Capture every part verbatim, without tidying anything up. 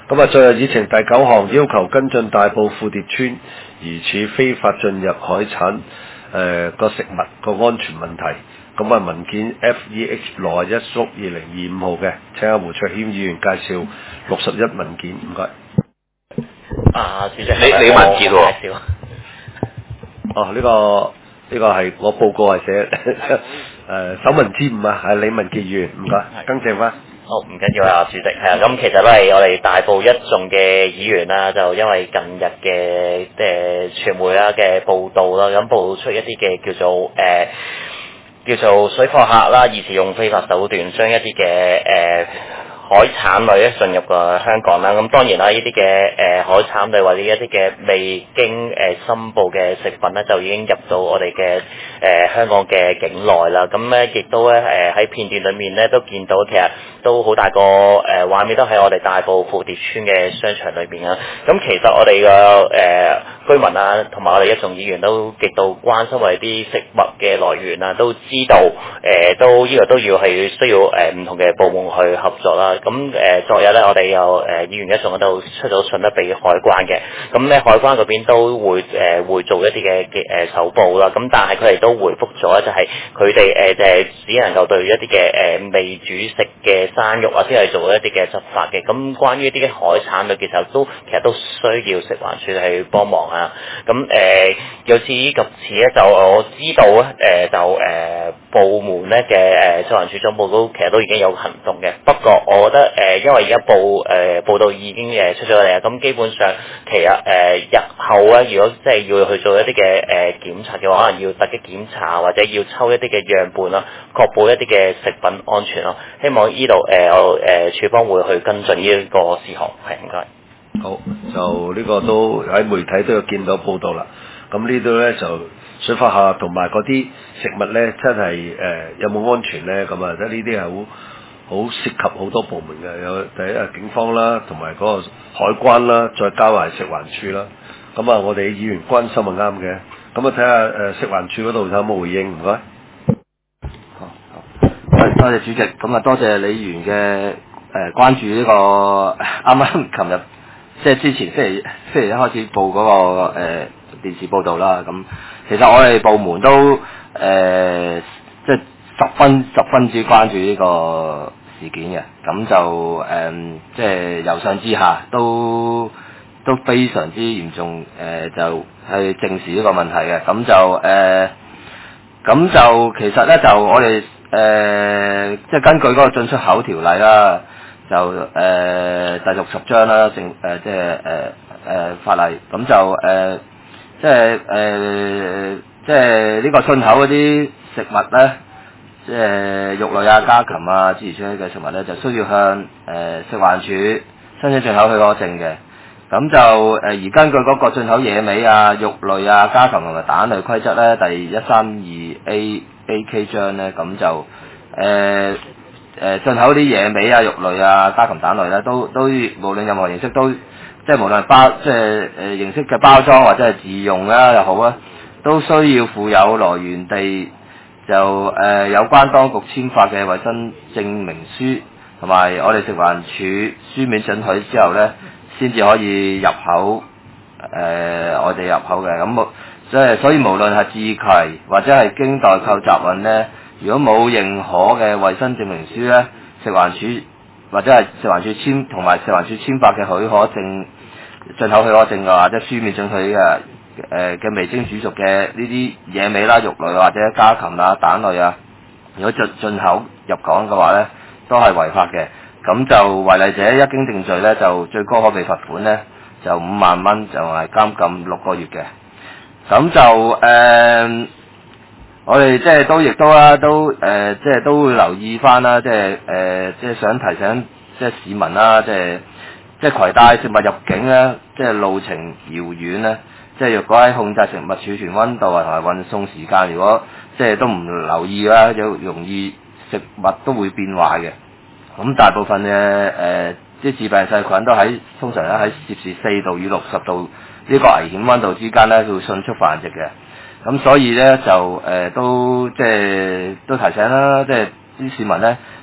咁啊，最後議程第九項要求跟進大埔富蝶村疑似非法進入海產誒個、呃、食物個安全問題。咁啊，文件 F E H 六一縮二零二五號嘅，請阿胡卓謙議員介紹六十一文件，唔該。 啊，主席， 你你文件喎？ 介紹哦，呢、這個呢、這個係我報告係寫誒首文之五啊，係李文傑議員，唔該，更正翻。 好，唔緊要啊，主席，係啊，咁其實都係我哋大埔一眾嘅議員啦，就因為近日嘅誒傳媒啦嘅報導啦，咁報出一啲嘅叫做誒、呃、叫做水貨客啦，疑似用非法手段將一啲嘅誒海產類咧進入個香港啦，咁當然啦，呢啲嘅誒海產類或者一啲嘅未經誒、呃、申報嘅食品咧，就已經入到我哋嘅誒香港嘅境內啦。咁咧亦都咧誒喺片段裏面咧都見到，其實都好大個誒畫面都喺我哋大埔富蝶村嘅商場裏邊啊。咁其實我哋嘅誒居民啊，同埋我哋一眾議員都極度關心我哋啲食物嘅來源啊，都知道誒、呃、都呢、這個都要係需要誒唔、呃、同嘅部門去合作啦。咁誒、呃、昨日咧，我哋有誒議員一眾喺度出咗信得俾海關嘅，咁咧海關嗰邊都會誒、呃、會做一啲嘅嘅誒手報啦。咁但係佢哋都回覆咗，就係佢哋誒誒只能夠對一啲嘅誒未煮食嘅生肉或者係做一啲嘅執法嘅。咁關於一啲嘅海產類，其實都其實都需要食環署去幫忙啊。咁誒有次及此咧，就我知道咧誒、呃、就誒、呃、部門咧嘅誒食環署總部都其實都已經有行動嘅。不過我覺得誒、呃，因為而家報誒、呃、報道已經誒出咗嚟啊，咁基本上其實誒、呃、日後咧，如果即係要去做一啲嘅誒檢查嘅話，可能要突擊檢查或者要抽一啲嘅樣本啦，確保一啲嘅食品安全咯。希望呢度誒我誒處方會去跟進呢個事項，係唔該。 好，就呢個都喺媒體都有見到報道啦。咁呢度咧就水貨客同埋嗰啲食物咧，真係誒、呃、有冇安全咧？咁啊，即係呢啲係好好涉及好多部門嘅，有第一係警方啦，同埋嗰個海關啦，再加埋食環署啦。咁啊，我哋議員關心係啱嘅。咁啊，睇下誒食環署嗰度有冇回應，唔該。 好，好，多謝主席。咁啊，多謝李議員嘅誒、呃、關注呢、這個啱啱琴日即係之前星期星期一開始報嗰、那個誒、呃、電視報導啦。咁其實我哋部門都誒、呃、即係十分十分之關注呢個事件嘅。咁就誒、呃、即係由上至下都都非常之嚴重，誒、呃、就係正視呢個問題嘅。咁就誒。呃咁就其實咧，就我哋誒、呃、即係根據嗰個進出口條例啦，就誒、呃、第六十章啦，政誒、呃、即係誒誒法例，咁就誒、呃、即係誒、呃、即係呢個進口嗰啲食物咧，即係肉類啊、家禽啊諸如此類嘅食物咧，就需要向誒、呃、食環署申請進口許可證嘅。咁就誒、呃、而根據嗰個進口野味啊、肉類啊、家禽同埋蛋類規則咧，第一三二 A A K 章咧，咁就誒誒、呃、進口啲野味啊、肉類啊、家禽蛋類咧，都都無論任何形式都，即係無論包即係誒形式嘅包裝或者係自用啦又好啊，都需要附有來源地就誒、呃、有關當局簽發嘅衞生證明書，同埋我哋食環署書面准許之後咧，先至可以入口，誒、呃、我哋入口嘅。咁即係所以無論係自攜或者係經代購集運咧，如果冇認可嘅衞生證明書咧，食環署或者係食環署簽同埋食環署簽發嘅許可證、進口許可證嘅或者書面准許嘅誒嘅未經煮熟嘅呢啲野味啦、肉類或者家禽啊、蛋類啊，如果進進口入港嘅話咧，都係違法嘅。咁就違例者一經定罪咧，就最高可被罰款咧，就五萬蚊，就係監禁六個月嘅。咁就誒、呃，我哋即係都亦都啦，都誒、呃，即係都會留意翻啦，即係誒、呃，即係想提醒即係市民啦，即係即係攜帶食物入境咧，即係路程遙遠咧，即係若果喺控制食物儲存溫度啊同埋運送時間，如果即係都唔留意啦，就容易食物都會變壞嘅。咁大部分嘅誒，啲、呃、致病細菌都喺通常咧喺攝氏四度與六十度呢個危險溫度之間咧，會迅速繁殖嘅。咁所以咧就誒、呃、都即係都提醒啦，即係啲市民咧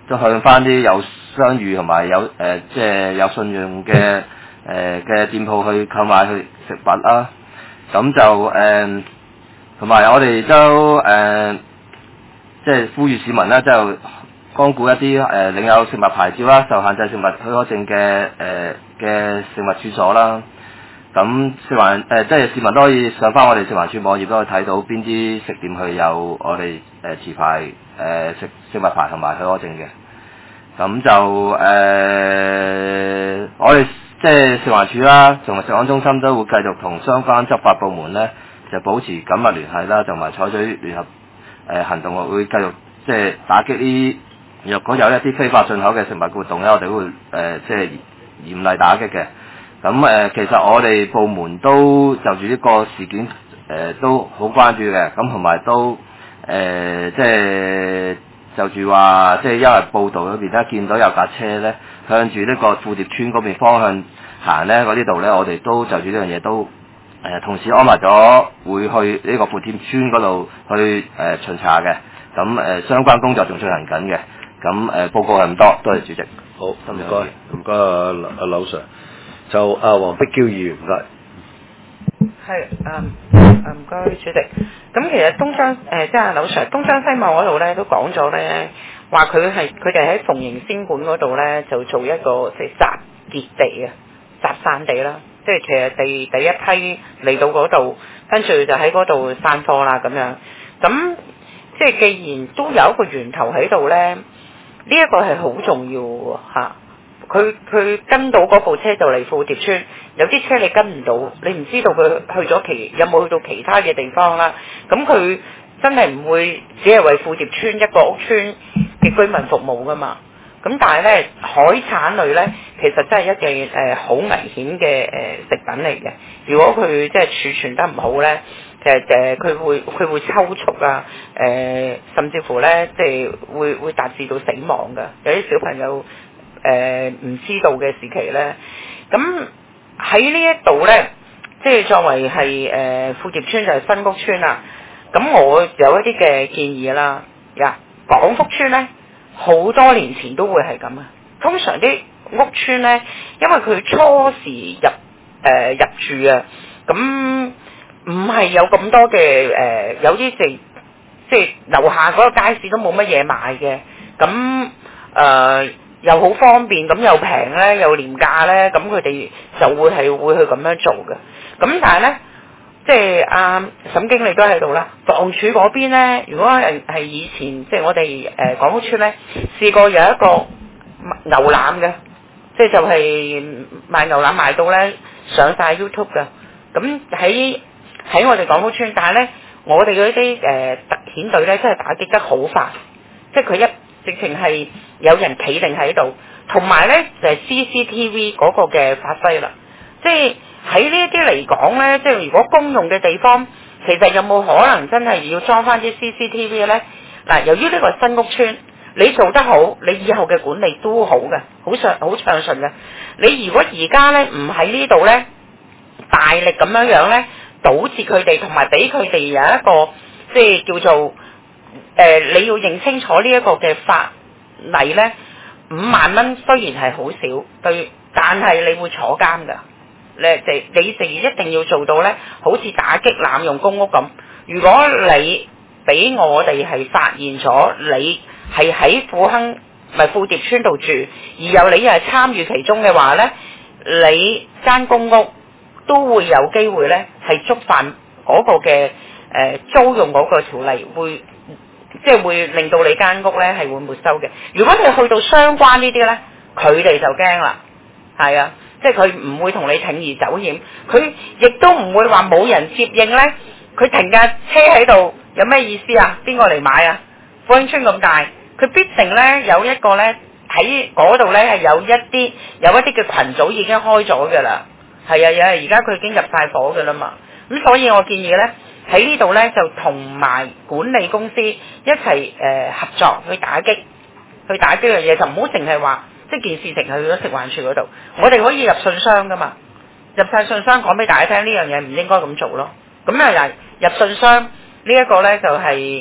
都向翻啲有商譽同埋有誒、呃、即係有信用嘅誒嘅店鋪去購買去食物啦。咁就誒同埋我哋都誒、呃、即係呼籲市民啦，就光顧一啲誒、呃、領有食物牌照啦、受限制食物許可證嘅誒嘅食物處所啦。咁食環誒即係市民都可以上翻我哋食環署網頁都可以睇到邊啲食店去有我哋誒、呃、持牌誒、呃、食食物牌同埋許可證嘅。咁就誒、呃、我哋即係食環署啦，同埋食安中心都會繼續同相關執法部門咧就保持緊密聯繫啦，同埋採取聯合誒、呃、行動，會繼續即係打擊呢若果有一啲非法進口嘅食物活動咧，我哋會誒、呃、即係嚴厲打擊嘅。咁誒、呃，其實我哋部門都就住呢個事件誒、呃、都好關注嘅，咁同埋都誒、呃、即係就住話，即係因為報道裏邊咧見到有架車咧向住呢個富蝶村嗰邊方向行咧，嗰啲度咧我哋都就住呢樣嘢都誒、呃、同時安排咗會去呢個富蝶村嗰度去誒、呃、巡查嘅，咁誒、呃、相關工作仲進行緊嘅，咁誒、呃、報告係咁多，多謝主席。 好，唔該，唔該阿阿劉 Sir。就阿黃碧嬌議員唔該。 係誒誒唔該主席。咁其實東張誒即係劉 Sir，東張西望嗰度咧都講咗咧，話佢係佢哋喺鳳形仙館嗰度咧就做一個即係集結地啊，集散地啦。即係其實第第一批嚟到嗰度，跟住就喺嗰度散貨啦咁樣。咁即係既然都有一個源頭喺度咧，呢、這、一個係好重要喎嚇。佢佢跟到嗰部車就嚟富蝶村，有啲車你跟唔到，你唔知道佢去咗其有冇去到其他嘅地方啦。咁佢真係唔會只係為富蝶村一個屋村嘅居民服務噶嘛。咁但係咧，海產類咧其實真係一件誒好危險嘅誒食品嚟嘅。如果佢即係儲存得唔好咧，其實誒佢會佢會抽搐啊，誒、呃、甚至乎咧即係會會達至到死亡㗎。有啲小朋友。誒唔、呃、知道嘅時期咧，咁喺呢一度咧，即係作為係誒、呃、富蝶村就係新屋村啦。咁我有一啲嘅建議啦，呀，廣福村咧好多年前都會係咁啊。通常啲屋村咧，因為佢初時入誒、呃、入住啊，咁唔係有咁多嘅誒、呃，有啲地即係樓下嗰個街市都冇乜嘢賣嘅，咁誒。呃又好方便，咁又平咧，又廉價咧，咁佢哋就會係會去咁樣做嘅。咁但係咧，即係阿沈經理都喺度啦。房署嗰邊咧，如果係係以前即係我哋誒廣福村咧，試過有一個牛腩嘅，即係就係、是、賣牛腩賣到咧上晒 YouTube 嘅。咁喺喺我哋廣福村，但係咧我哋嗰啲誒特遣隊咧，真係打擊得好快，即係佢一。直情係有人企定喺度，同埋咧就係、是、C C T V 嗰個嘅發揮啦。即係喺呢一啲嚟講咧，即係如果公用嘅地方，其實有冇可能真係要裝翻啲 C C T V 咧？嗱，由於呢個新屋村，你做得好，你以後嘅管理都好嘅，好暢好暢順嘅。你如果而家咧唔喺呢度咧，大力咁樣樣咧，堵截佢哋，同埋俾佢哋有一個即係叫做。誒、呃，你要認清楚呢一個嘅法例咧，五萬蚊雖然係好少，對，但係你會坐監噶。你哋你哋一定要做到咧，好似打擊濫用公屋咁。如果你俾我哋係發現咗你係喺富亨咪富蝶村度住，而有你又係參與其中嘅話咧，你間公屋都會有機會咧係觸犯嗰個嘅誒、呃、租用嗰個條例會。即係會令到你間屋咧係會沒收嘅。如果你去到相關呢啲咧，佢哋就驚啦，係啊，即係佢唔會同你鋌而走險，佢亦都唔會話冇人接應咧。佢停架車喺度有咩意思啊？邊個嚟買啊？富亨村咁大，佢必定咧有一個咧喺嗰度咧係有一啲有一啲嘅群組已經開咗㗎啦。係啊，有而家佢已經入晒伙㗎啦嘛。咁所以我建議咧。喺呢度咧就同埋管理公司一齊誒、呃、合作去打擊，去打擊樣嘢，就唔好淨係話即係件事情係去咗食環署嗰度，我哋可以入信箱噶嘛，入晒信箱講俾大家聽呢樣嘢唔應該咁做咯。咁啊入入信箱呢一個咧就係、是、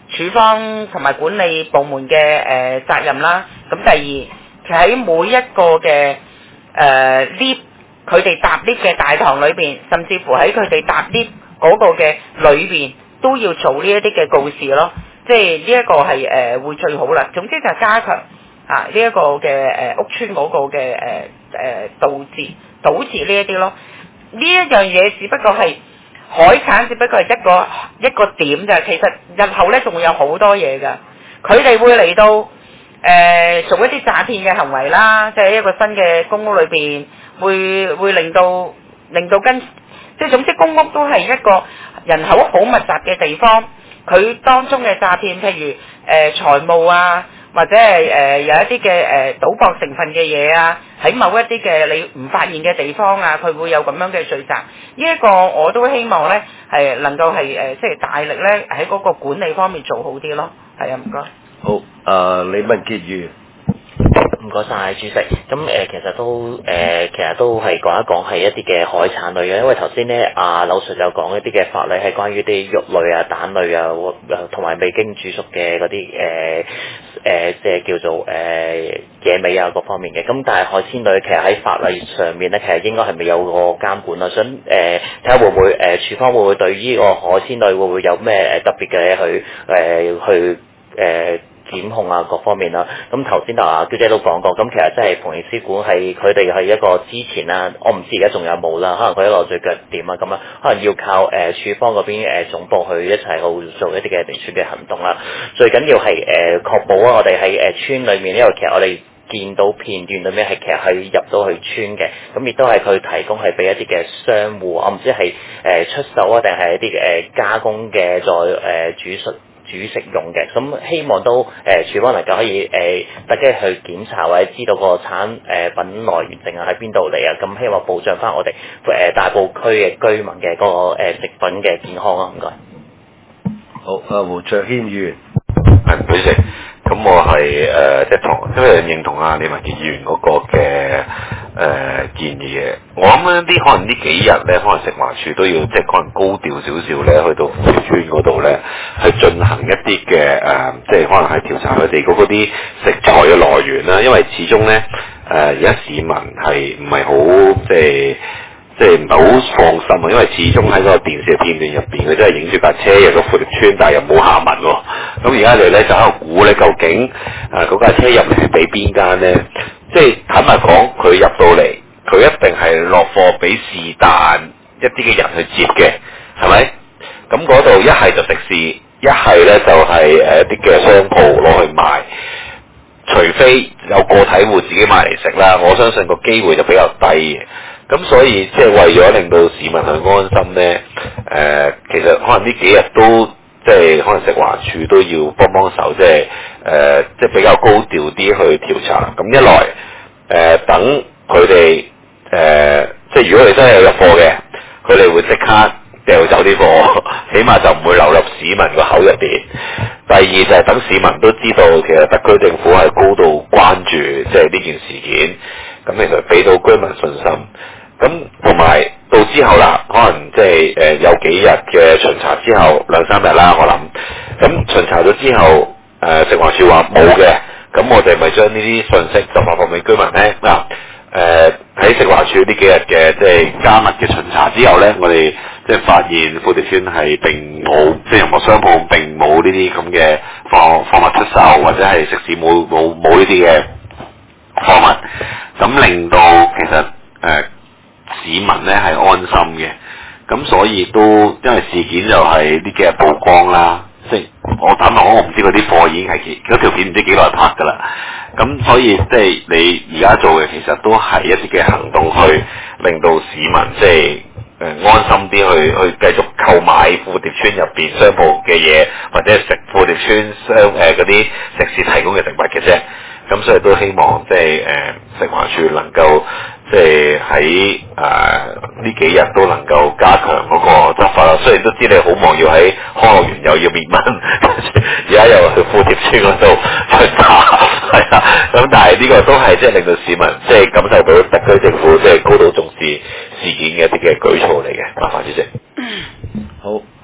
處方同埋管理部門嘅誒、呃、責任啦。咁第二，其喺每一個嘅誒 lift，佢哋搭 lift 嘅大堂裏邊，甚至乎喺佢哋搭 lift 嗰個嘅裏邊，都要做呢一啲嘅告示咯。即係呢一個係誒、呃、會最好啦。總之就係加強啊呢一、這個嘅誒、呃、屋邨嗰個嘅誒誒導致導致呢一啲咯。呢一樣嘢只不過係海產，只不過係一個一個點咋。其實日後咧仲會有好多嘢㗎。佢哋會嚟到誒、呃、做一啲詐騙嘅行為啦，即係一個新嘅公屋裏邊會會令到令到跟即係總之公屋都係一個人口好密集嘅地方。佢當中嘅詐騙，譬如誒、呃、財務啊，或者係誒、呃、有一啲嘅誒賭博成分嘅嘢啊，喺某一啲嘅你唔發現嘅地方啊，佢會有咁樣嘅聚集。呢、這、一個我都希望咧係能夠係誒即係大力咧喺嗰個管理方面做好啲咯。係啊，唔該。 好，誒、呃、李文傑議員。 唔該晒主席，咁誒、呃、其實都誒、呃、其實都係講一講係一啲嘅海產類嘅，因為頭先咧阿柳 Sir 就講一啲嘅法例係關於啲肉類啊、蛋類啊，同埋未經煮熟嘅嗰啲誒誒即係叫做誒、呃、野味啊各方面嘅，咁但係海鮮類其實喺法例上面咧，其實應該係未有個監管啊，想誒睇下會唔會誒、呃、處方會唔會對呢個海鮮類會唔會有咩誒特別嘅去誒、呃、去誒？呃檢控啊各方面啦，咁頭先阿嬌姐都講過，咁其實真係縫紉師館係佢哋係一個之前啦，我唔知而家仲有冇啦，可能佢一個最腳點啊咁啊，可能要靠誒、呃、處方嗰邊誒、呃、總部去一齊去做一啲嘅離村嘅行動啦。最緊要係誒、呃、確保啊，我哋喺誒村裏面，因為其實我哋見到片段裏面係其實係入到去村嘅，咁亦都係佢提供係俾一啲嘅商戶，我唔知係誒、呃、出售啊定係一啲誒、呃、加工嘅再誒、呃、煮熟。煮食用嘅，咁希望都誒、呃、處方能夠可以誒特登去檢查或者知道個產誒、呃、品來源淨係喺邊度嚟啊，咁希望保障翻我哋誒、呃、大埔區嘅居民嘅嗰、那個、呃、食品嘅健康啊，唔該。 好，阿胡卓軒議員。 係主席，咁我係誒即係同，因為認同阿李文傑議員嗰個嘅誒、呃、建議嘅。我諗呢啲可能呢幾日咧，可能食環署都要即係可能高調少少咧，去到富條村嗰度咧，去進行一啲嘅誒，即係可能係調查佢哋嗰啲食材嘅來源啦。因為始終咧誒而家市民係唔係好即係。即係唔係好放心啊，因為始終喺嗰個電視嘅片段入邊，佢真係影住架車入咗富條村，但係又冇下文喎。咁而家你咧就喺度估咧，究竟誒嗰架車入嚟係俾邊間咧？即係坦白講，佢入到嚟，佢一定係落貨俾是但一啲嘅人去接嘅，係咪？咁嗰度一係就食肆，一係咧就係誒一啲嘅商鋪攞去賣。除非有個體戶自己買嚟食啦，我相信個機會就比較低嘅。咁所以即係為咗令到市民去安心咧，誒、呃，其實可能呢幾日都即係可能食環署都要幫幫手，即係誒、呃，即係比較高調啲去調查。咁一來誒、呃，等佢哋誒，即係如果你真係有入貨嘅，佢哋會即刻掉走啲貨，起碼就唔會流入市民個口入邊。第二就係等市民都知道，其實特區政府係高度關注即係呢件事件，咁其實俾到居民信心。咁同埋到之後啦，可能即係誒有幾日嘅巡查之後，兩三日啦，我諗。咁巡查咗之後，誒、呃、食環署話冇嘅，咁我哋咪將呢啲信息就發放俾居民聽嗱。誒喺食環署呢幾日嘅即係加密嘅巡查之後咧，我哋即係發現富條村係並冇即係任何商鋪並冇呢啲咁嘅貨貨物出售，或者係食肆冇冇冇呢啲嘅貨物，咁令到其實誒、呃、市民咧係安心嘅。咁所以都因為事件就係呢幾日曝光啦，即係我坦白講，我唔知嗰啲貨已經係幾嗰條片唔知幾耐拍㗎啦。咁所以即係你而家做嘅其實都係一啲嘅行動，去令到市民即係誒安心啲去去繼續購買富條村入邊商鋪嘅嘢，或者係食富條村商誒嗰啲食肆提供嘅食物嘅啫。咁所以都希望即係誒食環署能夠即係喺誒呢幾日都能夠加強嗰個執法啦。雖然都知你好忙，要喺康樂園又要滅蚊，而家又去富條村嗰度去打，係啊。咁但係呢個都係即係令到市民即係感受到特區政府即係高度重視事件嘅一啲嘅舉措嚟嘅。麻煩主席。 好，誒、呃、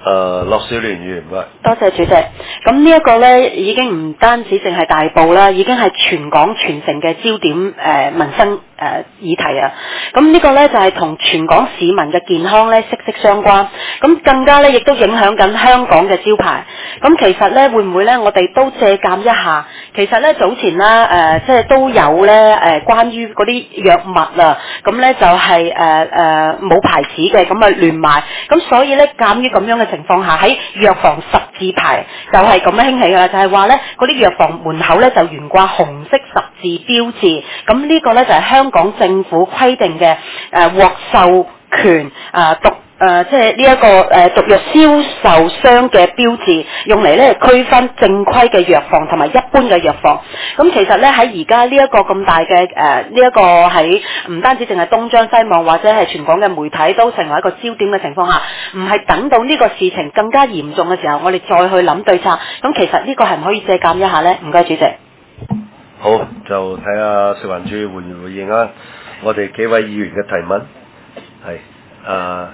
樂小聯議員唔該。 多謝主席。咁呢一個呢，已經唔單止淨係大埔啦，已經係全港全城嘅焦點誒、呃、民生誒、呃、議題啊。咁呢個呢，就係、是、同全港市民嘅健康呢息息相關。咁更加呢，亦都影響緊香港嘅招牌。咁其實呢，會唔會呢？我哋都借鑑一下。其實呢，早前啦誒、呃，即係都有呢誒、呃、關於嗰啲藥物啊，咁呢就係誒誒冇牌子嘅，咁啊亂賣。咁所以呢，鑑於咁樣嘅情況下，喺藥房十字牌就係咁樣興起㗎啦，就係話呢嗰啲藥房門口呢就懸掛紅色十字標誌，咁呢個呢，就係香港政府規定嘅誒獲授權啊毒誒即係呢一個誒毒藥銷售商嘅標誌，用嚟呢區分正規嘅藥房同埋一般嘅藥房。咁其實呢，喺而家呢一個咁大嘅誒呢一個喺唔單止淨係東張西望或者係全港嘅媒體都成為一個焦點嘅情況下，唔係等到呢個事情更加嚴重嘅時候，我哋再去諗對策。咁其實呢個係唔可以借鑑一下呢？唔該主席。 好，就睇下食環署回唔回應啊！我哋幾位議員嘅提問係啊。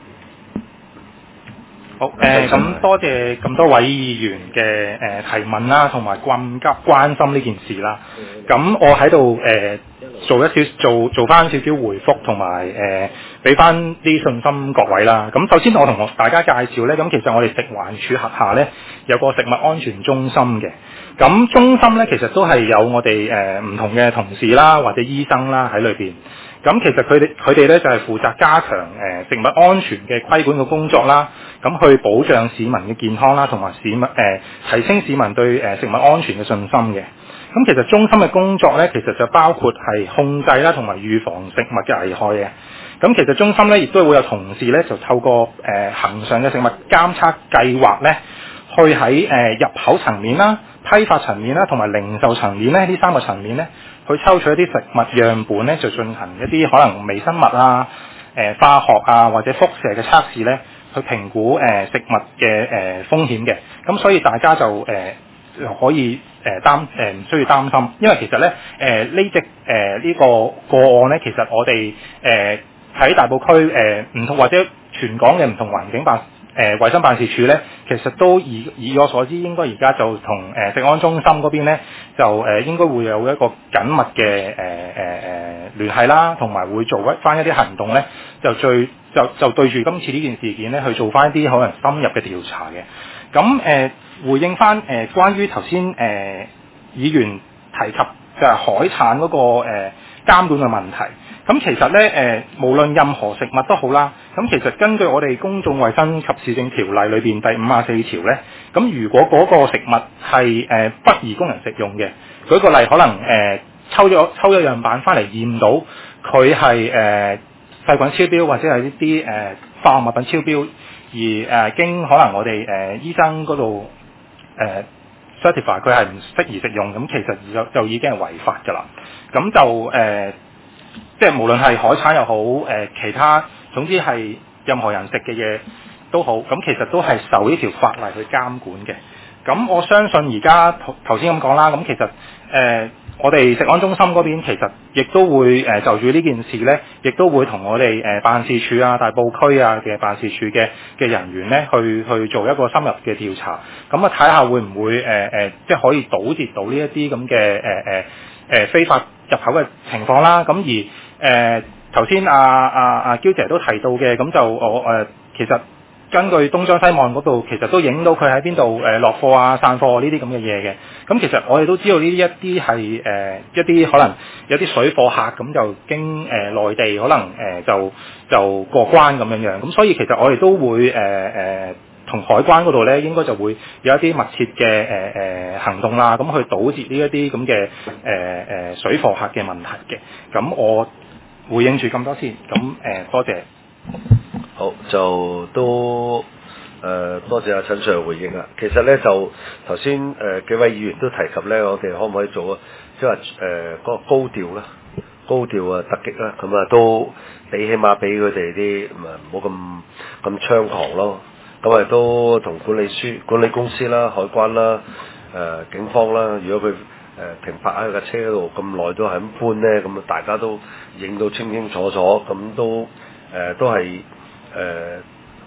好誒，咁、呃、多謝咁多位議員嘅誒、呃、提問啦，同埋咁急關心呢件事啦。咁我喺度誒做一少做做翻少少回覆，同埋誒俾翻啲信心各位啦。咁首先我同大家介紹咧，咁其實我哋食環署轄下咧有個食物安全中心嘅。咁中心咧其實都係有我哋誒唔同嘅同事啦，或者醫生啦喺裏邊。咁其實佢哋佢哋咧就係負責加強誒、呃、食物安全嘅規管嘅工作啦，咁去保障市民嘅健康啦，同埋市民誒、呃、提升市民對誒、呃、食物安全嘅信心嘅。咁其實中心嘅工作咧，其實就包括係控制啦，同埋預防食物嘅危害嘅。咁其實中心咧亦都會有同事咧，就透過誒恆常嘅食物監測計劃咧，去喺誒、呃、入口層面啦、批發層面啦，同埋零售層面咧呢三個層面咧，去抽取一啲食物樣本咧，就進行一啲可能微生物啊、誒、呃、化學啊或者輻射嘅測試咧，去評估誒、呃、食物嘅誒、呃、風險嘅。咁所以大家就誒、呃、可以誒擔誒唔需要擔心，因為其實咧誒呢隻誒呢個個案咧，其實我哋誒喺大埔區誒唔同或者全港嘅唔同環境辦誒衞生辦事處咧，其實都以以我所知，應該而家就同誒、呃、食安中心嗰邊咧，就誒、呃、應該會有一個緊密嘅誒誒誒聯繫啦，同埋會做一翻一啲行動咧，就最就就對住今次呢件事件咧，去做翻一啲可能深入嘅調查嘅。咁誒、呃、回應翻誒、呃、關於頭先誒議員提及就係海產嗰、那個誒、呃、監管嘅問題。咁其實咧誒、呃，無論任何食物都好啦。咁其實根據我哋公眾衛生及市政條例裏邊第五十四條咧，咁如果嗰個食物係誒、呃、不宜供人食用嘅，舉個例，可能誒、呃、抽咗抽咗樣板翻嚟驗到佢係誒細菌超標或者係呢啲誒化學物品超標，而誒、呃、經可能我哋誒、呃、醫生嗰度誒 certify 佢係唔適宜食用，咁其實就就已經係違法㗎啦。咁就誒。呃即係無論係海產又好，誒、呃、其他總之係任何人食嘅嘢都好，咁其實都係受呢條法例去監管嘅。咁我相信而家頭頭先咁講啦，咁其實誒、呃、我哋食安中心嗰邊其實亦都會誒、呃、就住呢件事咧，亦都會同我哋誒、呃、辦事處啊、大埔區啊嘅辦事處嘅嘅人員咧，去去做一個深入嘅調查。咁啊睇下會唔會誒誒、呃、即係可以堵截到呢一啲咁嘅誒誒誒非法入口嘅情況啦。咁而誒頭先阿阿阿嬌姐都提到嘅，咁就我誒、呃、其實根據東張西望嗰度，其實都影到佢喺邊度誒落貨啊、散貨呢啲咁嘅嘢嘅。咁其實我哋都知道呢啲一啲係誒一啲可能有啲水貨客咁就經誒、呃、內地可能誒、呃、就就過關咁樣樣。咁所以其實我哋都會誒誒同海關嗰度咧，應該就會有一啲密切嘅誒誒行動啦，咁去堵截呢一啲咁嘅誒誒水貨客嘅問題嘅。咁我回應住咁多先，咁誒、呃、多謝。 好，就都誒、呃、多謝阿陳 Sir 回應啦。其實咧就頭先誒幾位議員都提及咧，我哋可唔可以做即係話誒嗰個高調啦、高調啊突擊啦，咁啊都俾起碼俾佢哋啲唔啊唔好咁咁猖狂咯。咁啊都同管理書、管理公司啦、海關啦、誒、呃、警方啦，如果佢誒、呃、停泊喺佢架車度咁耐都係咁搬咧，咁啊大家都影到清清楚楚，咁都誒、呃、都係誒、呃、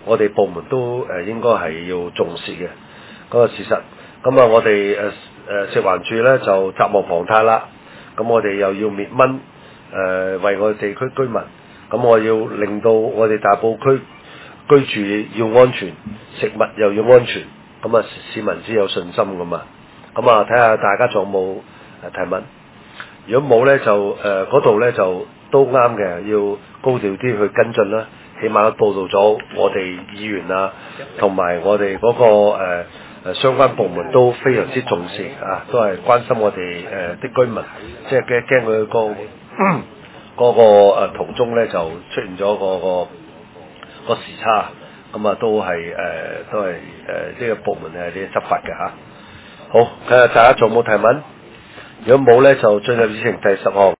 我哋部門都誒、呃、應該係要重視嘅嗰、那個事實。咁啊，我哋誒誒食環署咧就責無旁貸啦。咁我哋又要滅蚊，誒、呃、為我哋地區居民。咁我要令到我哋大埔區居住要安全，食物又要安全。咁啊，市民先有信心噶嘛。咁啊，睇下大家仲有冇誒提問？如果冇咧，就誒嗰度咧就都啱嘅，要高調啲去跟進啦。起碼報道咗我哋議員啊，同埋我哋嗰、那個誒、呃、相關部門都非常之重視啊，都係關心我哋誒啲居民，即係驚驚佢個嗰個誒途中咧就出現咗個個個時差，咁啊都係誒、呃、都係誒呢個部門係啲執法嘅嚇。好，睇下大家仲有冇提問？如果冇咧，就進入議程第十項。